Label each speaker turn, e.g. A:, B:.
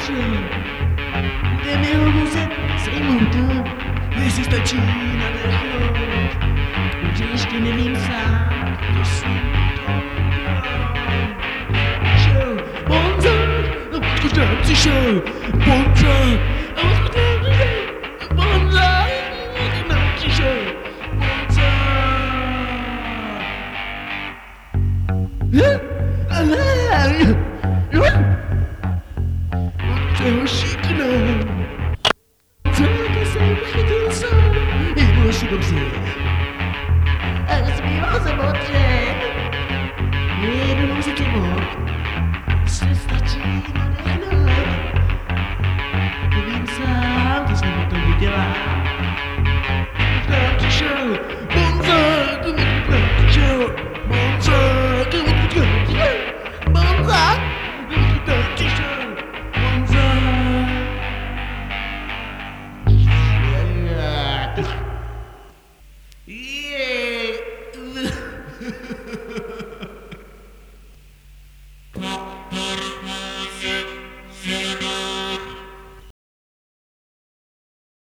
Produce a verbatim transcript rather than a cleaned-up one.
A: potřeba. Jdeme ho muset sejmout, jestli stačí nadechnout. Že ještě nevím sám, kdo si to udělal. Šel Bonzák, a odkud tam přišel Bonzák, a odkud tam přišel Bonzák, a odkud tam přišel Bonzák. Hm? A ne, ho šiknou. Bonzáka jsem chytil sám, i bylo si dobře. A zpíval jsem modře. Jedu si tebou, se stačí nadechnout. Nevím sám, co jsem o tom udělal. Tam přišel Bonzák, tam přišel Bonzák, tam přišel Bonzák, tam přišel Bonzák. Yeah.